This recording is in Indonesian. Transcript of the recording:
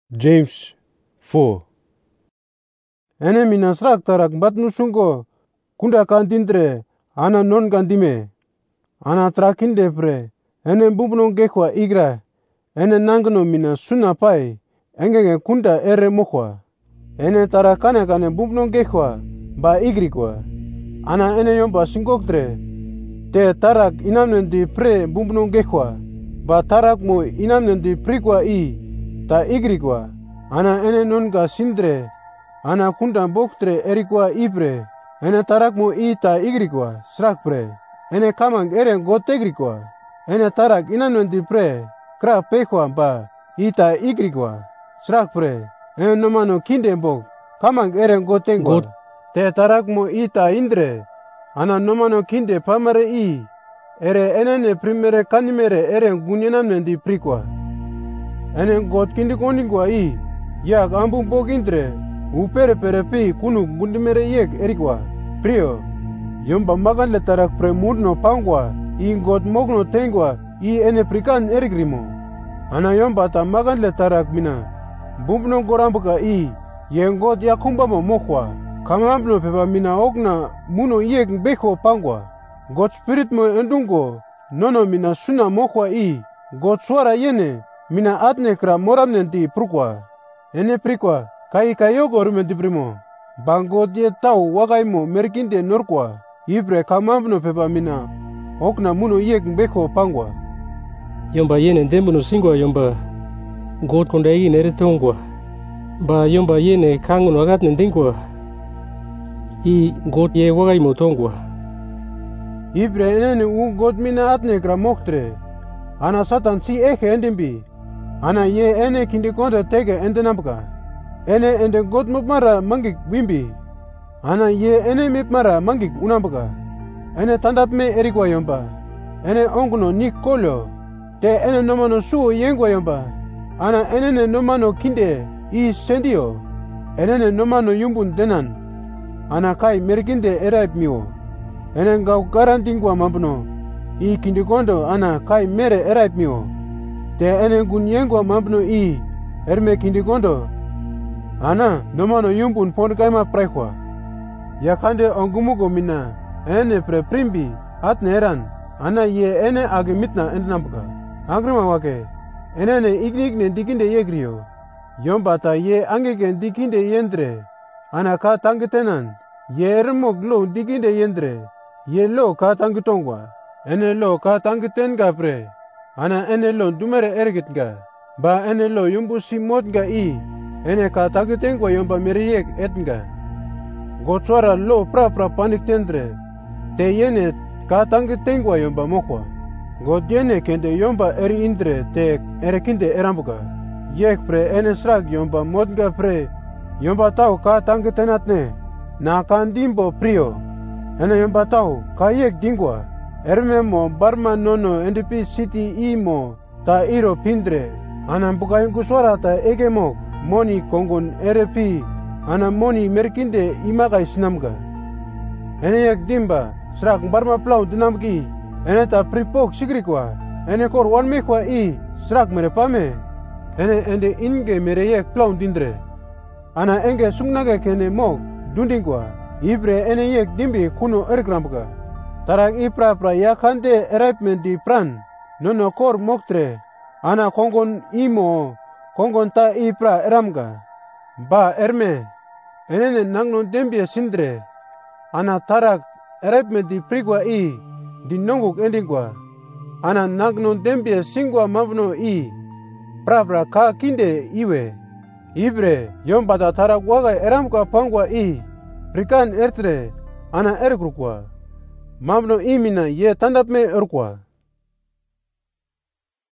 James 4. Ene mina srak tarak bat nusungo kunda kandindre ana non kandime. Ana trakinde pre ene bumbuno gekwa igra ene nangno mina suna pai engenge kunda ere mokwa. Ene tarakane kane bumbuno gekwa ba igrikwa. Ana ene yomba singoktre te tarak inamnen di pre bumbuno gekwa ba tarak mo inamnen di prikwa i ta igrikwa. Ana ene nonga sindre ana kunda boktre erikwa ipre ene tarak mo i ta igrikwa srak pre ene kamang ere gotegrikwa ene tarak inamnen di pre kra pekwa ba i ta igrikwa srak pre ene nomano kinde bok kamang ere gotengwa te tarak mo i ta indre ana nomano kinde pamare i ere enene primere kanimere ere gunyenamnen di prikwa ene got kindi koningwa i yak ambung bokindre upere pere pi kunu gundimere yek erikwa prio yomba maganle tarak pre murno pangwa i got mogno tengwa i ene prikan erikrimo ana yomba ta maganle tarak mina bumbno gorambuka i ye got yakumbamo mokwa kamambno pepa mina okna muno yek beko pangwa got spirit mo endungo nono mina suna mokwa i got suara yene mina atne kra moramnen di prukwa ene prikwa kai kayoko rumen di primo bangot ye tau wakaimo merkinde norkwa ibre kamambno pepa mina okna muno yek beko pangwa yomba yene dembuno singwa yomba got konda i nere tongwa ba yomba yene kangun wagat nendingwa i got ye wakaimo tongwa ibre enene u got mina atne kra moktre ana satan si eke endimbi ana ye ene kindi konda tege endenamka ene ende got mupmara mangik wimbi ana ye ene mipmara mangik unamka ene tandap me erikwa yomba ene onguno nik kolyo te ene nomano suo yengwa yomba ana enene nomano kinde i sendio enene nomano yumbun denan ana kai merkinde eraip miwo ene ngau garantingwa mampuno i kindi kondo ana kai mere eraip miwo te ene gun yengwa mampuno i erme kindi kondo ana nomano yumbun pon kaima prekwa yakande ongumugo mina ene pre primbi atne eran ana ye ene age mitna endenambuka agrima wake enene ignigne dikinde yegrio yomba ta ye angeke dikinde yendre ana ka tangitenan ye ermok lo dikinde yendre ye lo ka tangitongwa ene lo ka tangitenga pre ana ene lo dumere ergitga ba ene lo yumbu simotga i ene ka tangitengwa yomba meriyek etnga gotswara lo pra panik tendre te yene ka tangitengwa yomba mokwa god yene kende yomba eri indre te erekinde erambuka yek pre ene srak yomba modga pre yomba tau ka tangitenatne na kandimbo prio ene yomba tau ka yek dingwa erme mo barma nono NDP city imo ta iro pindre ana buka yungu suara ta ege mok moni kongon erepi ana moni merkinde imakai sinamga ene yek dimba srak barma plau dinamgi ene ta pripok sigrikwa ene kor walmekwa i srak merepame ene ende inge mereyek plau dindre ana enge sungnage kene mok dundingwa ibre ene yek dimbi kuno ergrambuka tarak ipra yakande eraipmen di pran nono kor moktre ana kongon imo kongon ta ipra eramga ba erme enene nangno dembie sindre ana tarak eraipmen di prigwa i di nonguk endingwa ana nangno dembie singwa mavno i pra ka kinde iwe ibre yombata tarak waga eramga pangwa i prikan ertre ana ergrukwa mamno imina ye tandap me erkwa